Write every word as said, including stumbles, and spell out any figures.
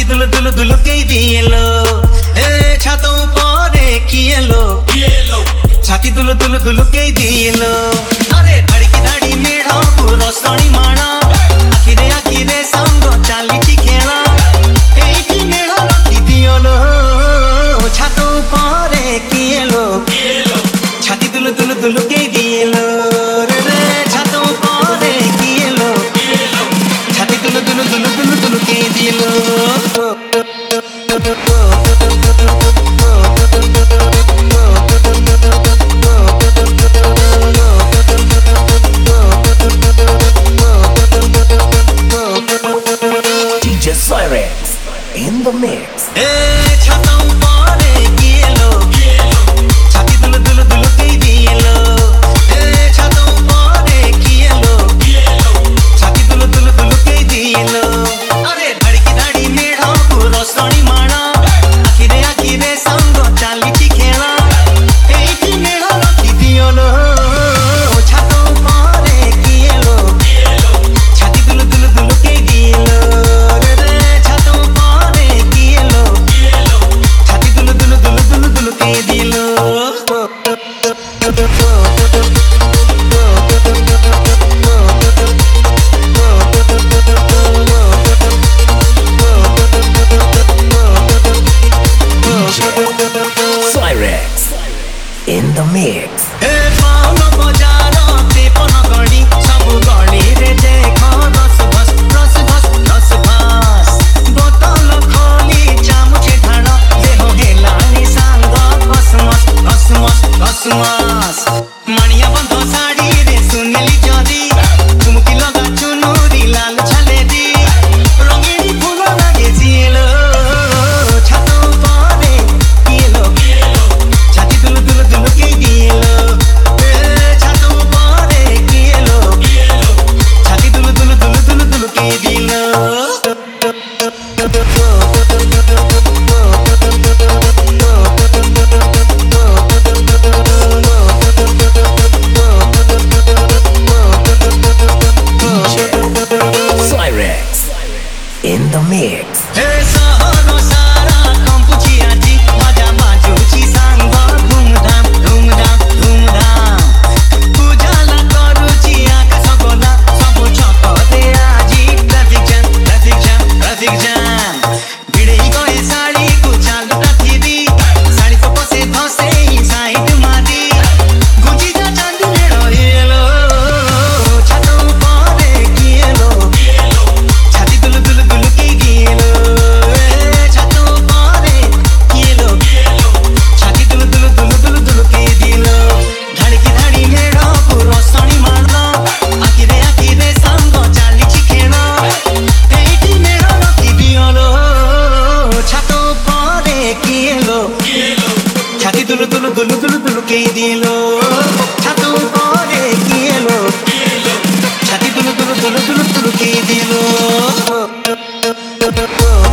দুলু দুলু দুলুকেই দিয়ে এলো এ ছাত উপরে কি এলো ছাতি দুলু দুলু দুলুকেই দিয়ে এলো আরে ধাড়িকি ধাড়ি মেঢ় পুরো শনি মাণ আখিরে আখিরে সঙ্গ চালিছি খেল এইটি মেঢ় রখি দিওলো ছাত উপরে কি এলো ছাতি দুলু দুলু দুলুকেই দিয়ে এলো রে ছাত উপরে কি এলো ছাতি দুলু দুলু দুলু দুলু দুলুকেই দিয়ে এলো D J Cyrex in the mix. এ ছাতা উপরে কি এলো ছাতি দুলু দুলু দুলুকেই দিয়ে এলো এ ছাতা উপরে কি এলো ছাতি দুলু দুলু দুলুকেই দিয়ে এলো আরে ধাড়িকি ধাড়ি মেঢ় পুরো শনি মাণ আখিরে আখিরে সঙ্গ চালিছি খেল এইটি মেঢ় রখি দিওলো ছাতা উপরে কি এলো ছাতি দুলু দুলু দুলুকেই দিয়ে এলো রে ছাতা উপরে কি এলো ছাতি দুলু দুলু দুলু দুলু দুলুকেই দিয়ে এলো Cyrex in the mix. এ পাউন বজার তেপন গড়ি সবু গড়ি রে দেখ রস ভস রস ভস রস ভস বোতল খোলি চামুচে ঢাণ দেহ হেলানি সাঙ্গ কসমস কসমস কসমস মানিয়া বন্ধ শাড়ি রে সুনেলি জরি চুমকি লগা চুনুরি লাল ঝালেরি রঙেরি ফুল লাগে জিয়েলো ছাত উপরে কি এলো ছাতি দুলু দুলু দুলুকেই দিয়ে এলো এ ছাত উপরে কি এলো ছাতি দুলু দুলু দুলু দুলু দুলুকেই দিল Cyrex in the mix. হে সহর সারা কম্পুছি আজি মজা বাজুছি সাঙ্গ ধুমধাম ধুমধাম ধুমধাম পূজালা করুছি আকাশ গোলা সবু ছকতে আজি traffic jam traffic jam traffic jam ভিড়েই গয়ে শাড়ি কু চালুটা থিরি শাড়ি তো পসে ধসে সাইড মারি গুজি যা চাঁদ মেড় এলো ছাত উপরে কি এলো ছাতি দুলু দুলু দুলুকেই গেলো ছাত উপরে কি এলো ছাতি দুলু দুলু দুলু দুলু দুলুকেই দিল ধাড়িকি ধাড়ি মেঢ় পুরো শনি মাণ আখিরে আখিরে সঙ্গ চালিছি খেল এইটি মেঢ় রখি দিওলো ছাত উপরে কি এলো ছাতি দুলু দুলু দুলু দুলু দুলুকেই দিল ছাত উপরে কি এলো ছাতি দুলু দুলু দুলু দুলু দুলুকেই দিল